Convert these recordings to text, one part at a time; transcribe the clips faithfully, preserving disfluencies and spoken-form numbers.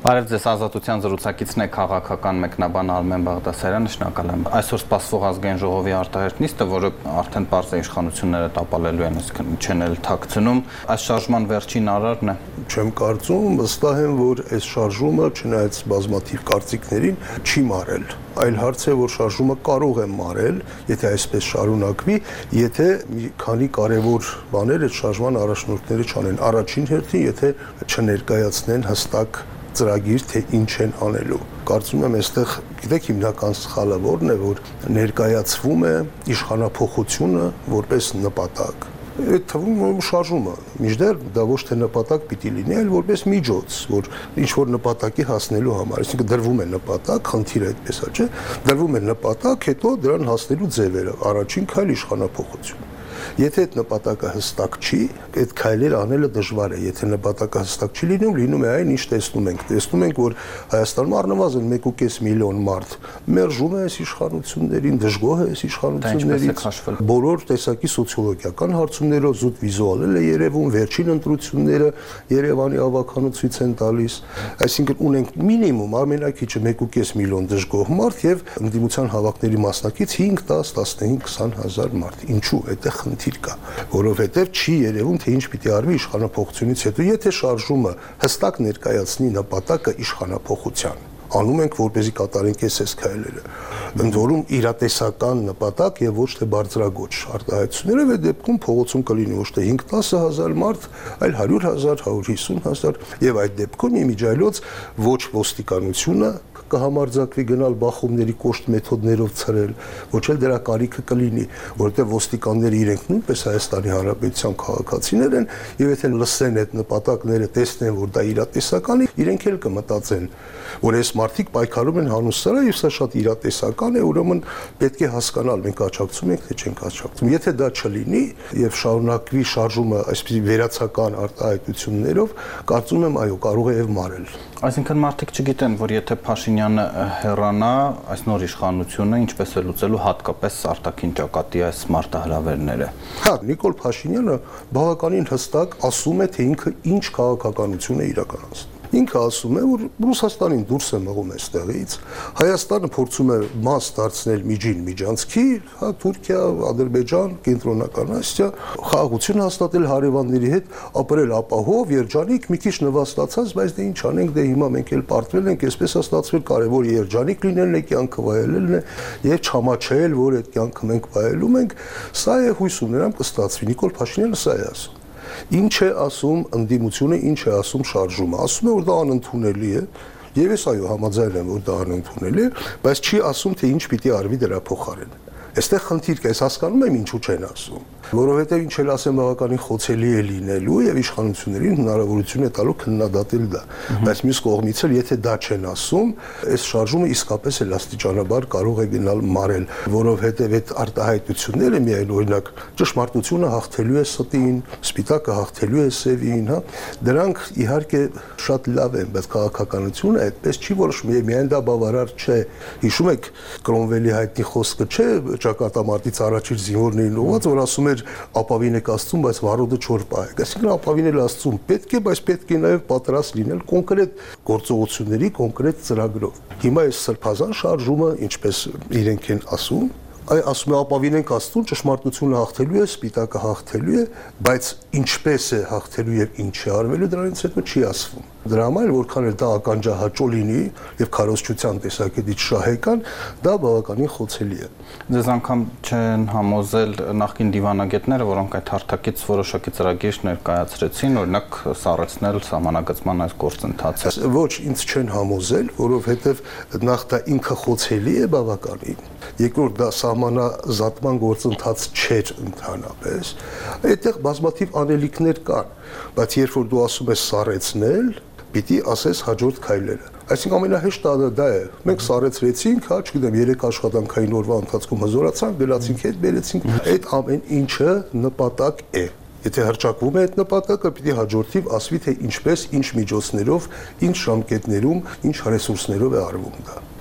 Բարև ձեզ, Ազատության զրուցակիցն է քաղաքական մեկնաբան Արմեն Բաղդասարյանը, շնորհակալ եմ։ Այսօր սպասվող ազգային ժողովի արտահերթ նիստը, որը արդեն պարզ է իշխանությունները տապալելու են, այսինքն չեն էլ թաքցնում, այս շարժման վերջին արարն է։ Չեմ կարծում, վստահ եմ, որ այս շարժումը, չնայած բազմաթիվ կարծիքներին, չի մարել։ Այլ հարց է, որ շարժումը կարող է մարել, եթե այսպես շարունակվի, եթե մի քանի կարևոր բաներ այդ շարժման առաջնորդները չանեն։ Առաջին հերթին, եթե չներկայացնեն հստակ ծրագիր, թե ինչ են անելու։ Կարծում եմ, այստեղ գիտեք հիմնական սխալը որն է, որ ներկայացվում է իշխանափոխությունը որպես նպատակ։ Այդ թվում է շարժումը, մինչդեռ դա ոչ թե նպատակ պիտի լինի, այլ որպես միջոց, որ ինչ-որ նպատակի հասնելու համար, այսինքն դրվում է նպատակ, խնդիրը այդպես է, չէ՞, դրվում է նպատակ, հետո դրան հասնելու ձևերը, առաջին քայլ իշխանափոխություն։ Եթե այդ նպատակը հստակ չի, այդ քայլերը անելը դժվար է, եթե նպատակը հստակ չի լինում, լինում է այն, ինչ տեսնում ենք։ Տեսնում ենք, որ Հայաստանում առնվազն մեկ ու կես միլիոն մարդ մերժում է այս իշխանություններին, դժգոհ է այս իշխանություններից։ Բոլոր տեսակի սոցիոլոգիական հարցումներով զուտ վիզուալ է երևում, վերջին ընտրությունները Երևանի ավականու ցույց են տալիս։ Այսինքն ունենք մինիմում ամենակիչը մեկ ու կես միլիոն դժգոհ մարդ եւ ընդդիմության հավաքների մասնակից հինգ, դաս, տասնհինգ, քսան հազար մարդ։ Ինչու՞ այդտեղ խնդիր կա, որովհետև չի երևում, թե ինչ պիտի արվի իշխանափոխությունից հետո, եթե շարժումը հստակ ներկայացնի նպատակը իշխանափոխության, անում ենք, որպեսզի կատարենք այս քայլերը, ընդ որում իրատեսական նպատակ եւ ոչ թե բարձրագույն արտահայտությունները, այդ դեպքում փողոցում կլինի ոչ թե հինգ-տասը հազար մարդ, այլ հարյուր հազար, հարյուր հիսուն հազար, եւ այդ դեպքում իմիջիայլոց ոչ ոստիկանությունը կհամարձակվի գնալ բախումների կոշտ մեթոդներով ցրել, ոչ էլ դրա կարիքը կլինի, որովհետև ոստիկանները իրենք նույնպես Հայաստանի Հանրապետության քաղաքացիներ են, եւ եթե լսեն այդ նպատակները, տեսնեն, որ դա իրատեսական է, իրենք էլ կմտածեն, որ այս մարդիկ պայքարում են հանուն սրա, եւ սա շատ իրատեսական է, ուրեմն պետք է հասկանալ, մենք աջակցում ենք, թե չենք աջակցում։ Եթե դա չլինի եւ շարունակվի շարժումը այսպիսի վերացական արտահայտություններով, կարծում եմ, այո, կարող է եւ մարել։ Այսինքն մարդիկ չգիտեն, որ եթե Փաշինյանը հեռանա, այս նոր իշխանությունը ինչպես է լուծելու հատկապես արտաքին ճակատի այս մարտահրավերները։ Հա, Նիկոլ Փաշինյանը բավականին հստակ ասում է, թե ինքը ինչ քաղաքականություն է իրականացնում։ Ինքը ասում է, որ Ռուսաստանին դուրս է մղում այստեղից, Հայաստանը փորձում է մաս դարձնել միջին միջանցքի, հա, Թուրքիա, Ադրբեջան, Կենտրոնական Ասիա, խաղաղություն հաստատել հարևանների հետ, ապրել ապահով, երջանիկ, մի քիչ նվաստացած, բայց դե ինչ անենք, դե հիմա մենք էլ պարտվել ենք, այսպես է ստացվել, կարևոր երջանիկ լինելն է, կյանքը վայելելն է եւ չամաչել, որ այդ կյանքը մենք վայելում ենք, սա է հույս ունենամ կստացվի։ Նիկոլ Փաշինյանը սա է ասում։ Ինչ է ասում ընդդիմությունը, ինչ է ասում շարժումը, ասում է, որ դա անընդունելի է, եւ ես այո համաձայն եմ, որ դա անընդունելի է, բայց չի ասում, թե ինչ պիտի արվի դրա փոխարեն։ Այստեղ խնդիր կա, ես հասկանում եմ ինչու չեն ասում, որովհետև ինչ էլ ասեմ բավականին խոցելի է լինելու եւ իշխանություններին հնարավորություն է տալու քննադատել դա, բայց մյուս կողմից էլ եթե դա չեն ասում, այս շարժումը իսկապես էլ աստիճանաբար կարող է գնալ մարել, որովհետև այդ արտահայտությունները միայն օրինակ ճշմարտությունը հաղթելու է ստին, սպիտակը հաղթելու է սևին, հա, դրանք իհարկե շատ լավ են, բայց քաղաքականությունը այդպես չի որոշվում, միայն դա բավարար չէ։ Հիշում եք Կրոմվելի հայտնի խոսքը, չէ, ճակատամարտից առաջին զինվորներին ուղղված, որ ասում էր ապավին եք աստծուն, բայց վարորդը չոր պահեք։ Այսինքն ապավին էլ աստծուն պետք է, բայց պետք է նաև պատրաստ լինել կոնկրետ գործողությունների, կոնկրետ ծրագրով։ Հիմա այս սրբազան շարժումը, ինչպես իրենք են ասում, այ ասում է ապավին ենք աստծուն, ճշմարտությունը հաղթելու է, սպիտակը հաղթելու է, բայց ինչպես է հաղթելու եւ ինչ է արվելու դրանից հետո չի ասվում։ Դրա համար որքան էլ դա ականջահաճո լինի եւ քարոզչության տեսակետից շահեկան, դա բավականին խոցելի է։ Ձեզ անգամ չեն համոզել նախկին դիվանագետները, որոնք այդ հարթակից որոշակի ծրագիր ներկայացրեցին, օրինակ սառեցնել սահմանագծման այս գործընթացը։ Ոչ, ինձ չեն համոզել, որովհետեւ նախ դա ինքը խոցելի է բավականին։ Երկրորդ դա սահմանազատման գործընթաց չէր ընդհանրապես։ Այդտեղ բազմաթիվ անելիքներ կան, բայց երբ որ դու ասում ես սառեցնել, պիտի ասես հաջորդ քայլերը։ Այսինքն ամենահեշտը դա է։ Մենք սառեցրեցինք, հա, չգիտեմ, երեք աշխատանքային օրվա ընթացքում հզորացանք, գնացինք հետ, բերեցինք։ Այդ ամեն ինչը նպատակ է։ Եթե հրճակվում է այդ նպատակը, պիտի հաջորդիվ ասվի, թե ինչպես, ինչ միջոցներով, ինչ ժամկետներում, ինչ ռեսուրսներով է արվում դա։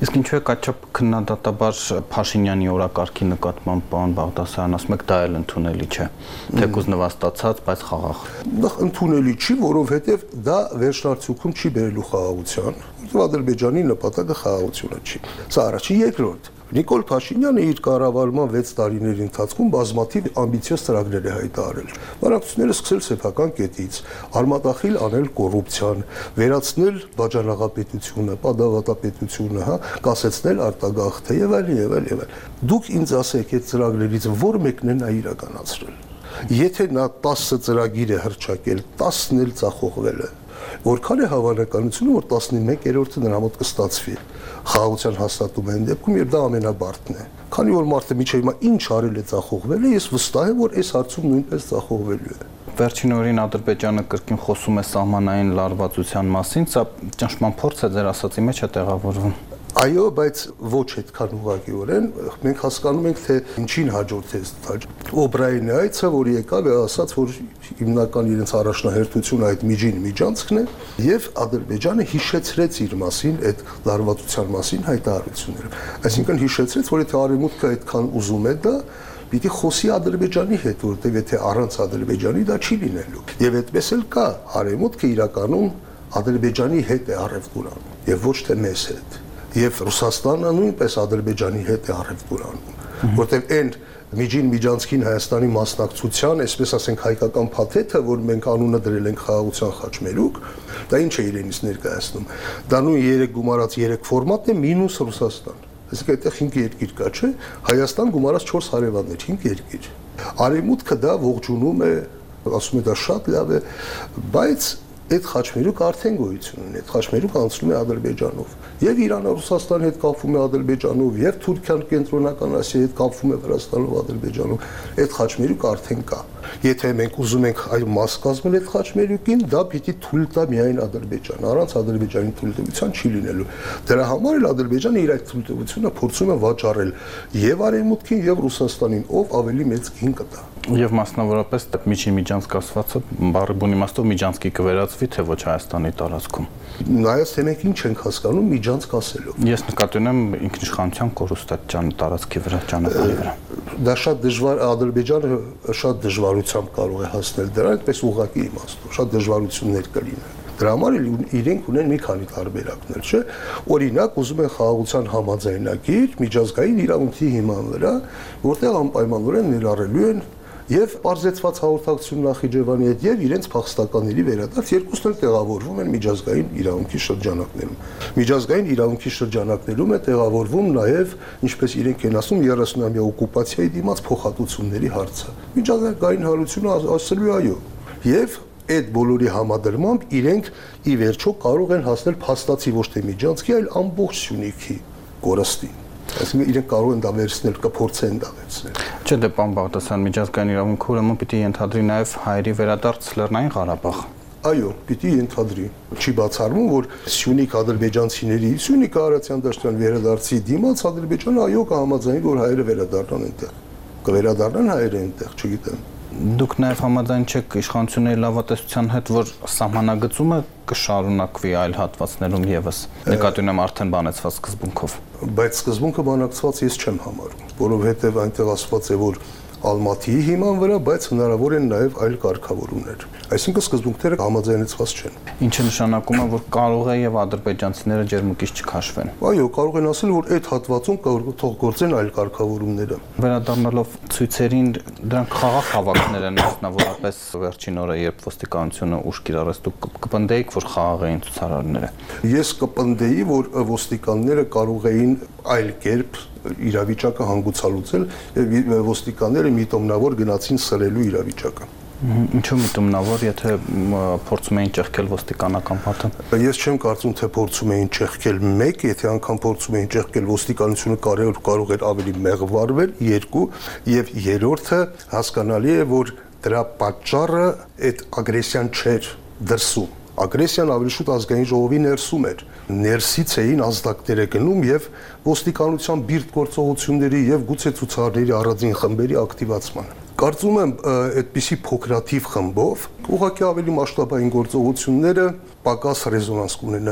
Իսկ ինչու է կաչապ քննադատաբար Փաշինյանի օրակարգի նկատմամբ պարոն Բաղդասարյան ասում եք դա էլ ընդունելի չէ, թեկուզ նվաստացած, բայց խաղաղ։ Դա ընդունելի չի, որովհետև դա վերջնարդյունքում չի բերելու խաղաղության, Ադրբեջանի նպատակը խաղաղությունը չի։ Սա առաջին, երկրորդ Նիկոլ Փաշինյանը իր կառավարման վեց տարիների ընթացքում բազմաթիվ ամբիցիոզ ծրագրեր է հայտարարել։ Բանակցությունները սկսել սեփական կետից, արմատախիլ անել կոռուպցիան, վերացնել բաժանաղապետությունը, պատավատապետությունը, հա, կասեցնել արտագաղթը եւ այլն եւ այլն եւ այլն։ Դուք ինձ ասեք, այդ ծրագրերից որ մեկն է նա իրականացրել։ Եթե նա տասը ծրագիր է հրճակել, տասն էլ ծախողվել է, որքան է հավանականությունը, որ տասնմեկերորդը նրա մոտ կստացվի։ Խաղաղության հաստատում են դեպքում, երբ դա ամենաբարդն է։ Քանի որ մարդը միջև հիմա ինչ արել է ծախողվել է, ես վստահ եմ, որ այս հարցում նույնպես ծախողվելու է։ Վերջին օրին Ադրբեջանը կրկին խոսում է սահմանային լարվածության մասին, սա ճնշման փորձ է ձեր ասածի մեջ է տեղավորվում։ Այո, բայց ոչ այդքան ուղղակիորեն, մենք հասկանում ենք, թե ինչին հաջորդեց դա։ Օբրայինի այցը, որ եկավ է ասաց, որ հիմնական իրենց առաջնահերթությունը այդ միջին միջանցքն է, եւ Ադրբեջանը հիշեցրեց իր մասին այդ լարվածության մասին հայտարարությունները։ Այսինքն հիշեցրեց, որ եթե Արևմուտքը այդքան ուզում է դա, պիտի խոսի Ադրբեջանի հետ, որտեղ եթե առանց Ադրբեջանի դա չի լինելու։ Եվ այդպես էլ կա, Արևմուտքը իրականում Ադրբեջանի հետ է առևտուր անում, եւ ոչ թե մեզ հետ։ Եվ Ռուսաստանը նույնպես Ադրբեջանի հետ է առևտուր անում, որտեղ այն միջին միջանցքին Հայաստանի մասնակցության, այսպես ասենք հայկական փաթեթը, որ մենք անունը դրել ենք խաղաղության խաչմերուկ, դա ինչ է իրենից ներկայացնում։ Դա նույն երեք գումարած երեք ֆորմատն է մինուս Ռուսաստան։ Այսինքն այդտեղ հինգ երկիր կա, չէ՞։ Հայաստան գումարած չորս հարևաններ, հինգ երկիր։ Արևմուտքը դա ողջունում է, ասում է դա շատ լավ է, բայց այդ խաչմերուկը արդեն գոյություն ունի, այդ խաչմերուկը անցնում է Ադրբեջանով։ Եվ Իրանը Ռուսաստանի հետ կապվում է Ադրբեջանով, եւ Թուրքիան Կենտրոնական Ասիայի հետ կապվում է Վրաստանով Ադրբեջանով։ Այդ խաչմերուկը արդեն կա։ Եթե մենք ուզում ենք այլ մաս կազմել այդ խաչմերուկին, դա պիտի թույլ տա միայն Ադրբեջանը, առանց Ադրբեջանի թույլտվության չի լինելու։ Դրա համար էլ Ադրբեջանը իր այդ թույլտվությունը փորձում է վաճառել եւ Արևմուտքին եւ Ռուսաստանին, ով ավելի մեծ գին կտա։ Եվ մասնավորապես միջին միջանցք ասվածը բառի բուն իմաստով միջանցքի կվերածվի, թե ոչ Հայաստանի տարածքում։ Նայած թե մենք ինչ ենք հասկանում միջանցք ասելով։ Ես նկատի ունեմ ինքնիշխանության կորուստատճան տարածքի վրա, ճանապարհի վրա։ Դա շատ դժվար, Ադրբեջանը շատ դժվարությամբ կարող է հասնել դրան, այդպես ուղղակի իմաստով, շատ դժվարություններ կլինեն։ Դրա համար իրենք ունեն մի քանի տարբերակներ, չէ՞։ Օրինակ, ուզում են խաղաղության համաձայնագիր միջազգային իրավունքի հիման վրա, որտեղ անպայմանորեն ներառելու են եւ պարզեցված հաղորդակցություն Նախիջևանի հետ եւ իրենց փախստականների վերադարձ, երկուսն էլ տեղավորվում են միջազգային իրավունքի շրջանակներում։ Միջազգային իրավունքի շրջանակներում է տեղավորվում նաեւ, ինչպես իրենք են ասում, երեսունամյա օկուպացիայի դիմաց փոխհատուցումների հարցը։ Միջազգային հանրությունը ասելու է այո։ Եվ այդ բոլորի համադրմամբ իրենք ի վերջո կարող են հասնել փաստացի ոչ թե միջանցքի, այլ ամբողջ Սյունիքի կորստին։ Այսինքն իրենք կարող են դա վերցնել, կփորձեն դա վերցնել։ Չէ, դե պարոն Բաղդասարյան, միջազգային իրավունքը ուրեմն պիտի ենթադրի նաև հայերի վերադարձ Լեռնային Ղարաբաղ։ Այո, պիտի ենթադրի։ Չի բացառվում, որ Սյունիք ադրբեջանցիների, Սյունիք Արարատյան դաշտյան վերադարձի դիմաց Ադրբեջանը այո կհամաձայնի, որ հայերը վերադառնան այնտեղ։ Կվերադառնան հայերը այնտեղ, չգիտեմ։ Դուք նաև համաձայն չեք իշխանությունների լավատեսության հետ, որ սահմանագծումը կշարունակվի այլ հատվածներում եւս։ Նկատի ունեմ արդեն բանեցված սկզբունքով։ Բայց սկզբունքը բանակցված ես չեմ համարում, որովհետեւ այնտեղ ասված է, որ Ալմատիի հիման վրա, բայց հնարավոր են նաև այլ կարգավորումներ։ Այսինքն սկզբունքները համաձայնեցված չեն։ Ինչը նշանակում է, որ կարող է եւ ադրբեջանցիները ջերմուկից չքաշվեն։ Այո, կարող են ասել, որ այդ հատվածում թող գործեն այլ կարգավորումները։ Վերադառնալով ցույցերին, դրանք խաղաղ հավաքներ են, մասնավորապես վերջին օրը, երբ ոստիկանությունը ուժ կիրառեց, դուք կպնդեիք, որ խաղաղ էին ցուցարարները։ Ես կպնդեի, որ ոստիկանները կարող էին այլ կերպ իրավիճակը հանգուցալուծել եւ ոստիկանները միտումնավոր գնացին սրելու իրավիճակը։ Ինչու միտումնավոր, եթե փորձում էին ճեղքել ոստիկանական պատը։ Ես չեմ կարծում, թե փորձում էին ճեղքել մեկ, եթե անգամ փորձում էին ճեղքել ոստիկանությունը կարող կարող էր ավելի մեղ վարվել, երկու, եւ երրորդը հասկանալի է, որ դրա պատճառը այդ ագրեսիան չէր դրսում։ Ագրեսիան ավելի շուտ ազգային ժողովի ներսում էր։ Ներսից էին ազդակները գնում եւ ոստիկանության բիրտ գործողությունների եւ գուցե ցուցարարների առանձին խմբերի ակտիվացման։ Կարծում եմ, այդպիսի փոքրաթիվ խմբով ուղղակի ավելի մասշտաբային գործողությունները պակաս ռեզոնանս կունենային։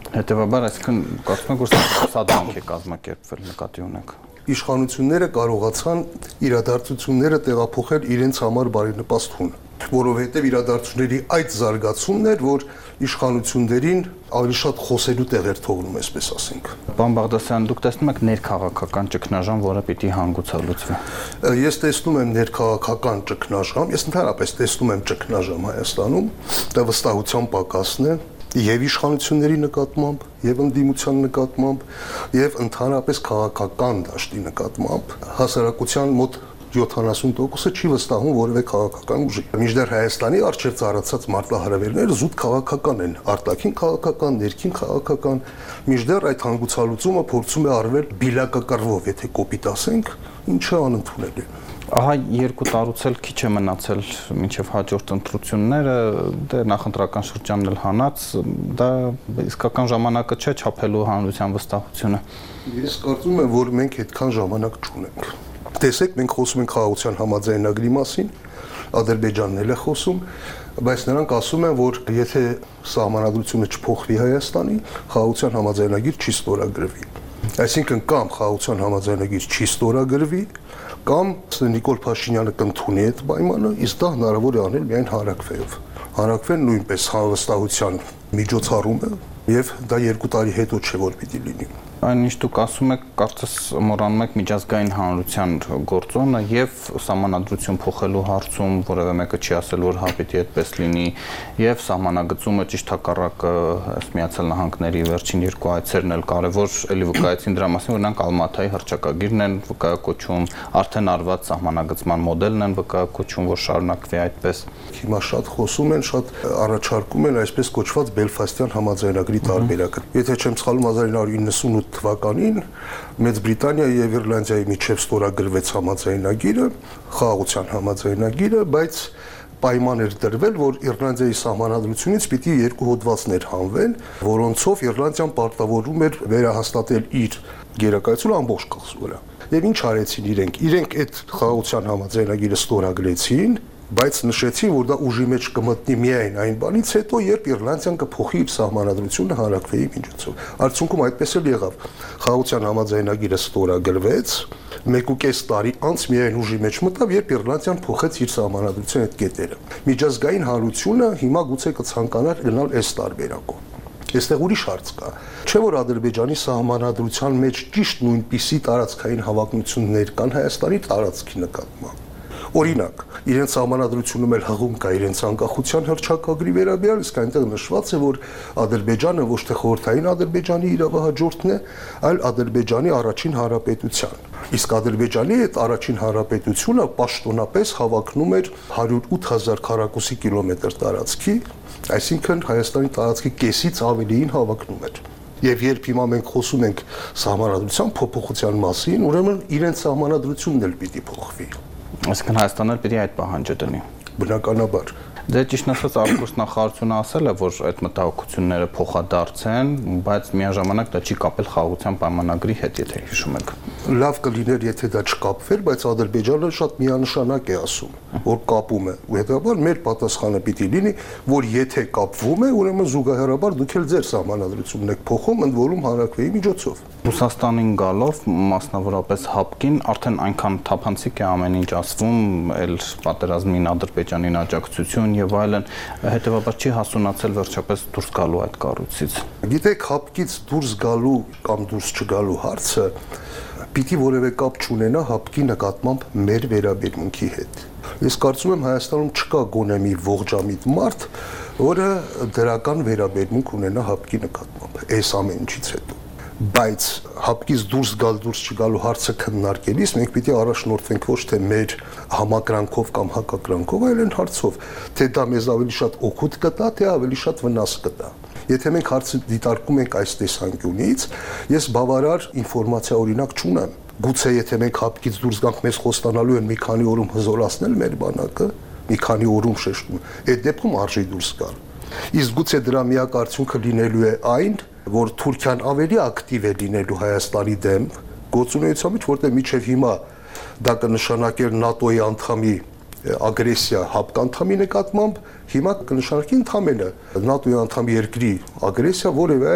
Հետևաբար այսքան կարծում եք, որ սա դրանք է կազմակերպվել նկատի ունենք։ Իշխանությունները կարողացան իրադարձությունները տեղափոխել իրենց համար բարենպաստ, որովհետև իրադարձությունների այդ զարգացումն էր, որ իշխանություններին ավելի շատ խոսելու տեղ էր թողնում, այսպես ասենք։ Պարոն Բաղդասարյան, դուք տեսնում եք ներքաղաքական ճգնաժամ, որը պիտի հանգուցալուծվի։ Ես տեսնում եմ ներքաղաքական ճգնաժամ, ես ընդհանրապես տեսնում եմ ճգնաժամ Հայաստանում, դա վստահության պակասն է եւ իշխանությունների նկատմամբ, եւ ընդդիմության նկատմամբ, եւ ընդհանրապես քաղաքական դաշտի նկատմամբ հասարակության մոտ յոթանասուն տոկոսը չի վստահում որևէ քաղաքական ուժի։ Մինչդեռ Հայաստանի առջև ծառացած մարտահրավերները զուտ քաղաքական են, արտաքին քաղաքական, ներքին քաղաքական, մինչդեռ այդ հանգուցալուծումը փորձում է արվել բիլակակռվով, եթե կոպիտ ասենք, ինչը անընդունելի է։ Ահա երկու տարուց էլ քիչ է մնացել մինչև հաջորդ ընտրությունները, դե նախընտրական շրջանն էլ հանած, դա իսկական ժամանակը չէ չափելու հանրության վստահությունը։ Ես կարծում եմ, որ մենք այդքան ժամանակ չունենք։ Տեսեք, մենք խոսում ենք խաղաղության համաձայնագրի մասին, Ադրբեջանն էլ է խոսում, բայց նրանք ասում են, որ եթե սահմանադրությունը չփոխվի Հայաստանի, խաղաղության համաձայնագիր չի ստորագրվի։ Այսինքն կամ խաղաղության համաձայնագիր չի ստորագրվի, կամ Նիկոլ Փաշինյանը կընդունի այդ պայմանը, իսկ դա հնարավոր է անել միայն հանրաքվեով։ Հանրաքվեն նույնպես հավաստահության միջոցառում է, եւ դա երկու տարի հետո չէ որ պիտի լինի։ Այն ինչ դուք ասում եք, կարծես մոռանում եք միջազգային հանրության գործոնը եւ սահմանադրություն փոխելու հարցում որևէ մեկը չի ասել, որ հա պիտի այդպես լինի, եւ սահմանագծումը ճիշտ հակառակը Միացյալ Նահանգների վերջին երկու այցերն էլ կարեւոր էլի վկայեցին դրա մասին, որ նրանք Ալմաթայի հռչակագիրն են վկայակոչում, արդեն արված սահմանագծման մոդելն են վկայակոչում, որ շարունակվի այդպես։ Հիմա շատ խոսում են, շատ առաջարկում են այսպես կոչված Բելֆաստյան համաձայնագրի տարբերակը։ Եթե չեմ սխալվում, հազար ինը հարյուր իննսունութ թվականին Մեծ Բրիտանիայի եւ Իռլանդիայի միջև ստորագրվեց համաձայնագիրը, խաղաղության համաձայնագիրը, բայց պայման էր դրվել, որ Իռլանդիայի սահմանադրությունից պիտի երկու հոդվածներ հանվեն, որոնցով Իռլանդիան պարտավորում էր վերահաստատել իր գերակայությունը ամբողջ կղզու վրա։ Եվ ինչ արեցին իրենք։ Իրենք այդ խաղաղության համաձայնագիրը ստորագրեցին, բայց նշեցին, որ դա ուժի մեջ կմտնի միայն այն բանից հետո, երբ Իռլանդիան կփոխի իր սահմանադրությունը հանրաքվեի միջոցով։ Արդյունքում այդպես էլ եղավ։ Խաղաղության համաձայնագիրը ստորագրվեց, մեկ ու կես տարի անց միայն ուժի մեջ մտավ, երբ Իռլանդիան փոխեց իր սահմանադրության այդ կետերը։ Միջազգային հանրությունը հիմա գուցե կցանկանար գնալ այս տարբերակով։ Այստեղ ուրիշ հարց կա։ Չէ՞ որ Ադրբեջանի սահմանադրության մեջ ճիշտ նույնպիսի տարածքային հավակնություններ կան Հայաստանի տարածքի նկատմամբ։ Օրինակ, իրենց սահմանադրությունում էլ հղում կա իրենց անկախության հռչակագրի վերաբերյալ, իսկ այնտեղ նշված է, որ Ադրբեջանը ոչ թե խորհրդային Ադրբեջանի իրավահաջորդն է, այլ Ադրբեջանի առաջին հանրապետության։ Իսկ Ադրբեջանի այդ առաջին հանրապետությունը պաշտոնապես հավակնում էր հարյուր ութ հազար քառակուսի կիլոմետր տարածքի, այսինքն Հայաստանի տարածքի կեսից ավելիին հավակնում էր։ Եվ երբ հիմա մենք խոսում ենք սահմանադրության փոփոխության մասին, ուրեմն իրենց սահմանադրությունն էլ պիտի փոխվի։ Այսինքն Հայաստանը պիտի այդ պահանջը դնի։ Բնականաբար։ Դե ճիշտ ասած արտգործնախարարությունը ասել է, որ այդ մտահոգությունները փոխադարձ են, բայց միաժամանակ դա չի կապել խաղաղության պայմանագրի հետ, եթե հիշում եք։ Լավ կլիներ, եթե դա չկապվեր, բայց Ադրբեջանը շատ միանշանակ է ասում, որ կապում է։ Հետաբար մեր պատասխանը պիտի լինի, որ եթե կապվում է, ուրեմն զուգահեռաբար դուք էլ ձեր սահմանադրությունն եք փոխում, ընդ որում հանրաքվեի միջոցով։ Ռուսաստանին գալով, մասնավորապես ՀԱՊԿ-ին, արդեն այնքան թափանցիկ է ամեն ինչ ասվում, էլ պատերազմին Ադրբեջանին աջակցություն եւ այլն, հետեւաբար չի հասունացել վերջապես դուրս գալու այդ կառույցից։ Գիտեք, ՀԱՊԿ-ից դուրս գալու կամ դուրս չգալու հարցը պիտի որևէ կապ չունենա ՀԱՊԿ-ի նկատմամբ մեր վերաբերմունքի հետ։ Ես կարծում եմ Հայաստանում չկա գոնե մի ողջամիտ մարդ, որը դրական վերաբերմունք ունենա ՀԱՊԿ-ի նկատմամբ, այս ամեն ինչից հետո։ Բայց ՀԱՊԿ-ից դուրս գալ, դուրս չգալու հարցը քննարկելիս մենք պիտի առաջնորդվենք ոչ թե մեր համակրանքով կամ հակակրանքով, այլ այն հարցով, թե դա մեզ ավելի շատ օգուտ կտա, թե ավելի շատ վնաս կտա։ Եթե մենք հարցը դիտարկում ենք այս տեսանկյունից, ես բավարար ինֆորմացիա օրինակ չունեմ։ Գուցե եթե մենք ՀԱՊԿ-ից դուրս գանք, մեզ խոստանալու են մի քանի օրում հզորացնել մեր բանակը, մի քանի օրում շեշտում, այդ դեպքում արժի դուրս գալ։ Իսկ գուցե դրա միակ արդյունքը լինելու է այն, որ Թուրքիան ավելի ակտիվ է լինելու Հայաստանի դեմ գործունեության մեջ, որտեղ միջև հիմա դա կնշանակեր ՆԱՏՕ-ի անդամի ագրեսիա ՀԱՊԿ անդամի նկատմամբ, հիմա կնշանակի ընդամենը ՆԱՏՕ-ի անդամի երկրի ագրեսիա որևէ այլ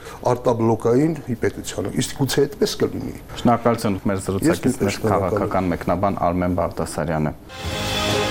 արտաբլոկային պետությանը։ Իսկ գուցե այդպես կլինի։ Շնորհակալություն մեր զրուցակիցներ քաղաքական մեկնաբան Արմեն Բաղդասարյանը։